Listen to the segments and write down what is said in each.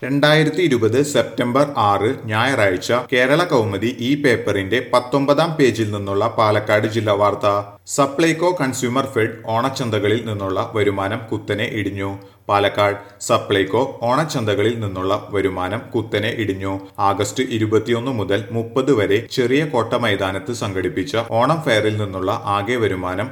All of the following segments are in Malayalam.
2020 സെപ്റ്റംബർ 6 ഞായറാഴ്ച കേരള കൗമുദി ഈ പേപ്പറിന്റെ 19-ാം പേജിൽ നിന്നുള്ള പാലക്കാട് ജില്ലാ വാർത്ത. സപ്ലൈകോ കൺസ്യൂമർ ഫെഡ് ഓണച്ചന്തകളിൽ നിന്നുള്ള വരുമാനം കുത്തനെ ഇടിഞ്ഞു. പാലക്കാട് സപ്ലൈകോ ഓണച്ചന്തകളിൽ നിന്നുള്ള വരുമാനം കുത്തനെ ഇടിഞ്ഞു. ആഗസ്റ്റ് 21 മുതൽ 30 വരെ ചെറിയ കോട്ട മൈതാനത്ത് സംഘടിപ്പിച്ച ഓണം ഫെയറിൽ നിന്നുള്ള ആകെ വരുമാനം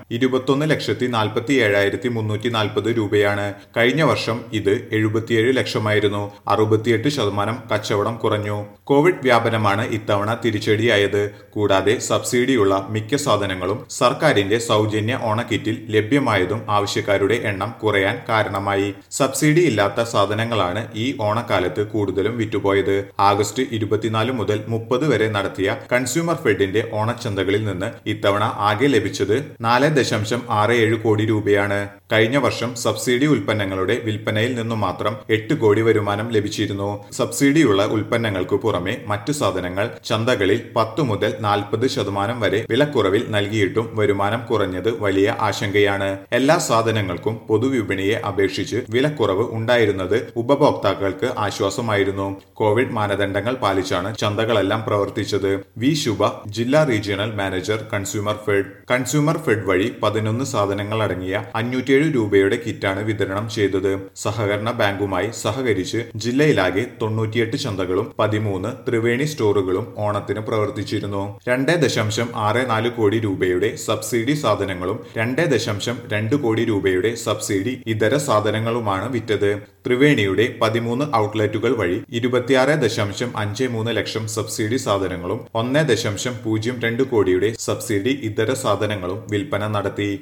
21,47,340 രൂപയാണ്. കഴിഞ്ഞ വർഷം ഇത് 77 ലക്ഷമായിരുന്നു. 68% കച്ചവടം കുറഞ്ഞു. കോവിഡ് വ്യാപനമാണ് ഇത്തവണ തിരിച്ചടിയായത്. കൂടാതെ സബ്സിഡിയുള്ള മിക്ക സാധനങ്ങളും സർക്കാരിന്റെ സൗജന്യ ഓണക്കിറ്റിൽ ലഭ്യമായതും ആവശ്യക്കാരുടെ എണ്ണം കുറയാൻ കാരണമായി. സബ്സിഡി ഇല്ലാത്ത സാധനങ്ങളാണ് ഈ ഓണക്കാലത്ത് കൂടുതലും വിറ്റുപോയത്. ആഗസ്റ്റ് 24 മുതൽ 30 വരെ നടത്തിയ കൺസ്യൂമർ ഫെഡിന്റെ ഓണച്ചന്തകളിൽ നിന്ന് ഇത്തവണ ആകെ ലഭിച്ചത് 4.67 കോടി രൂപയാണ്. കഴിഞ്ഞ വർഷം സബ്സിഡി ഉൽപ്പന്നങ്ങളുടെ വിൽപ്പനയിൽ നിന്നു മാത്രം 8 കോടി വരുമാനം ലഭിച്ചിരുന്നു. സബ്സിഡിയുള്ള ഉൽപ്പന്നങ്ങൾക്ക് പുറമെ മറ്റു സാധനങ്ങൾ ചന്തകളിൽ 10 മുതൽ 40% വരെ വിലക്കുറവിൽ നൽകിയിട്ടും വരുമാനം കുറഞ്ഞത് വലിയ ആശങ്കയാണ്. എല്ലാ സാധനങ്ങൾക്കും പൊതുവിപണിയെ അപേക്ഷിച്ച് വിലക്കുറവ് ഉണ്ടായിരുന്നത് ഉപഭോക്താക്കൾക്ക് ആശ്വാസമായിരുന്നു. കോവിഡ് മാനദണ്ഡങ്ങൾ പാലിച്ചാണ് ചന്തകളെല്ലാം പ്രവർത്തിച്ചത്. വി ശുഭ, ജില്ലാ റീജിയണൽ മാനേജർ, കൺസ്യൂമർ ഫെഡ് വഴി 11 സാധനങ്ങൾ അടങ്ങിയ 507 രൂപയുടെ കിറ്റാണ് വിതരണം ചെയ്തത്. സഹകരണ ബാങ്കുമായി സഹകരിച്ച് ജില്ലയിലാകെ 98 ചന്തകളും 13 ത്രിവേണി സ്റ്റോറുകളും ഓണത്തിന് പ്രവർത്തിച്ചിരുന്നു. 2.64 കോടി രൂപയുടെ സബ്സിഡി സാധനങ്ങളും 2.2 കോടി രൂപയുടെ സബ്സിഡി ഇതര സാധനങ്ങളുമാണ് വിറ്റത്. ത്രിവേണിയുടെ 13 ഔട്ട്ലെറ്റുകൾ വഴി 26.53 ലക്ഷം സബ്സിഡി സാധനങ്ങളും 1.02 കോടിയുടെ സബ്സിഡി ഇതര സാധനങ്ങളും വിൽപ്പന നടത്തി.